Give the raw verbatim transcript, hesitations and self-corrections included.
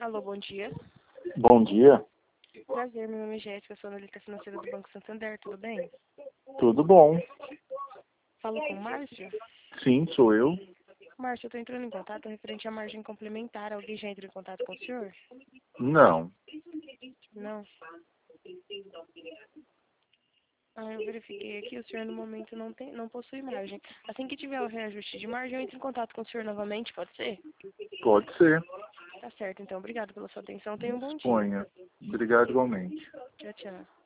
Alô, bom dia. Bom dia. Prazer, meu nome é Jéssica, sou analista financeira do Banco Santander, tudo bem? Tudo bom? Falo com o Márcio? Sim, sou eu. Márcio, eu estou entrando em contato referente à margem complementar. Alguém já entrou em contato com o senhor? Não. Não. Ah, eu verifiquei aqui, o senhor no momento não, tem, não possui margem. Assim que tiver o reajuste de margem, eu entro em contato com o senhor novamente, pode ser? Pode ser. Tá certo, então. Obrigado pela sua atenção. Tenha um bom dia. Disponha. Obrigado igualmente. Tchau, tchau.